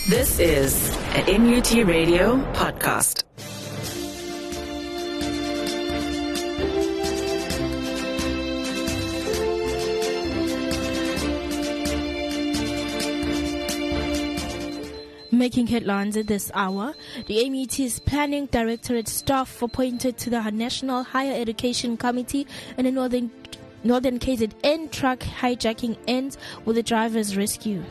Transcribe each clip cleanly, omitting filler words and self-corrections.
This is a NUT Radio podcast. Making headlines at this hour, the MET's Planning Directorate staff appointed to the National Higher Education Committee in the Northern KZN truck hijacking ends with the driver's rescue.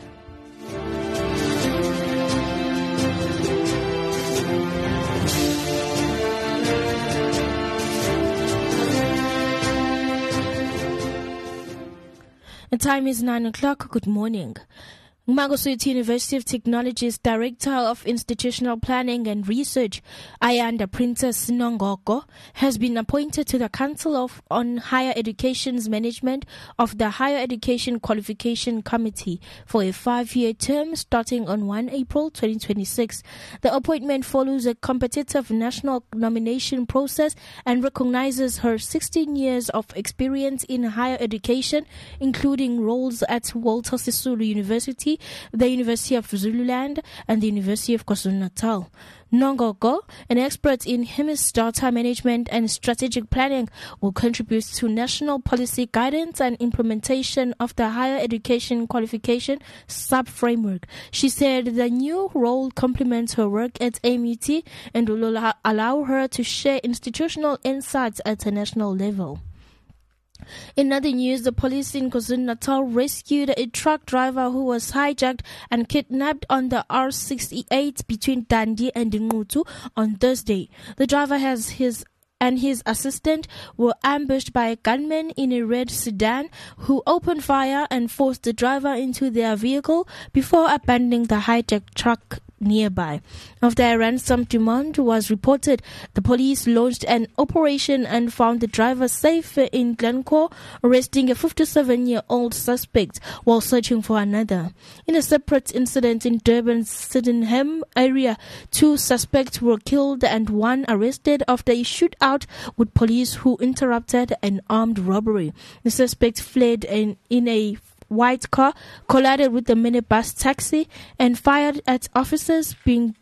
The time is 9 o'clock. Good morning. Mangosuthu University of Technology's Director of Institutional Planning and Research, Ayanda Princess Nongoko, has been appointed to the Council on Higher Education's Management of the Higher Education Qualification Committee for a 5-year term starting on 1 April 2026. The appointment follows a competitive national nomination process and recognizes her 16 years of experience in higher education, including roles at Walter Sisulu University, the University of Zululand, and the University of KwaZulu-Natal. Nongoko, an expert in HEMIS data management and strategic planning, will contribute to national policy guidance and implementation of the higher education qualification sub-framework. She said the new role complements her work at MET and will allow her to share institutional insights at a national level. In other news, the police in KwaZulu-Natal rescued a truck driver who was hijacked and kidnapped on the R68 between Dundee and Ngutu on Thursday. The driver and his assistant were ambushed by a gunman in a red sedan who opened fire and forced the driver into their vehicle before abandoning the hijacked truck nearby. After a ransom demand was reported, the police launched an operation and found the driver safe in Glencoe, arresting a 57-year-old suspect while searching for another. In a separate incident in Durban's Sydenham area, 2 suspects were killed and 1 arrested after a shootout with police who interrupted an armed robbery. The suspect fled in a white car, collided with the minibus taxi, and fired at officers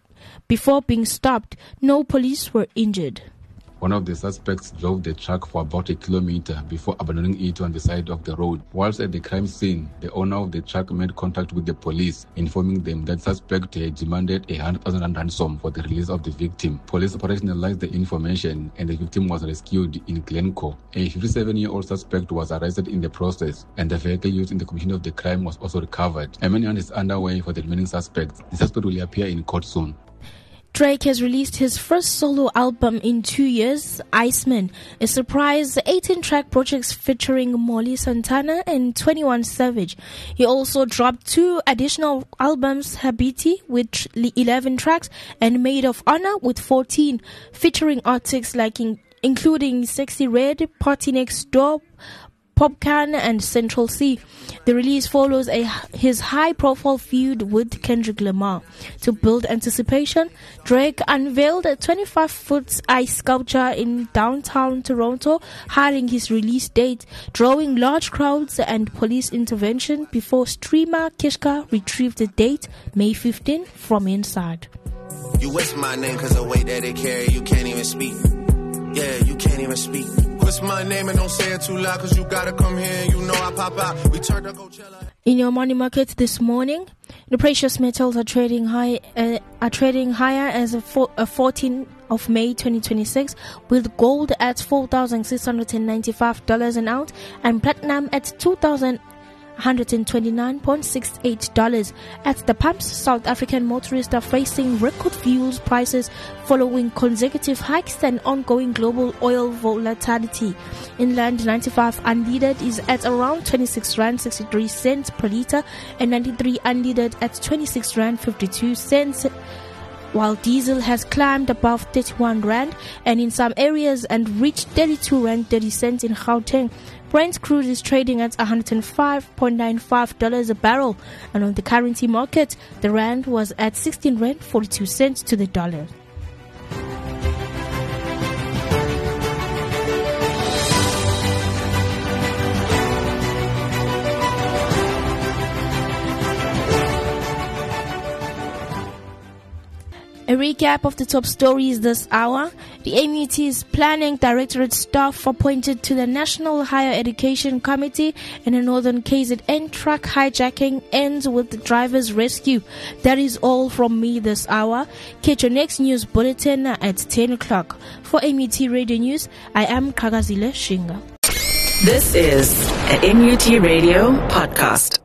before being stopped. No police were injured. One of the suspects drove the truck for about a kilometer before abandoning it on the side of the road. Whilst at the crime scene, the owner of the truck made contact with the police, informing them that the suspect had demanded a 100,000 ransom for the release of the victim. Police operationalized the information and the victim was rescued in Glencoe. A 57-year-old suspect was arrested in the process, and the vehicle used in the commission of the crime was also recovered. A manhunt is underway for the remaining suspects. The suspect will appear in court soon. Drake has released his first solo album in 2 years, Iceman, a surprise 18-track project featuring Molly Santana and 21 Savage. He also dropped 2 additional albums, Habiti with 11 tracks and Maid of Honor with 14, featuring artists including Sexy Red, Party Next Door, Popcan, and Central C. The release follows his high-profile feud with Kendrick Lamar. To build anticipation, Drake unveiled a 25-foot ice sculpture in downtown Toronto, hiding his release date, drawing large crowds and police intervention before streamer Kishka retrieved the date, May 15, from inside. You whisper my name cause the way that it carry, you can't even speak. Yeah, you can't even speak. What's my name and don't say it too loud cause you gotta come here and you know I pop out. We turned to Coachella. In your money market this morning, the precious metals are trading higher as of 14th of May 2026, with gold at $4,695 an ounce and platinum at $2,129.68. At the pumps, South African motorists are facing record fuel prices following consecutive hikes and ongoing global oil volatility. Inland 95 unleaded is at around 26 rand 63 cents per litre and 93 unleaded at 26 rand 52 cents. While diesel has climbed above 31 rand and in some areas and reached 32 rand 30 cents in Gauteng. Brent crude is trading at $105.95 a barrel, and on the currency market, the rand was at 16 rand 42 cents to the dollar. A recap of the top stories this hour. The MUT's Planning Directorate staff appointed to the National Higher Education Committee in a Northern KZN truck hijacking ends with the driver's rescue. That is all from me this hour. Catch your next news bulletin at 10 o'clock. For MUT Radio News, I am Kagazile Shinga. This is a MUT Radio podcast.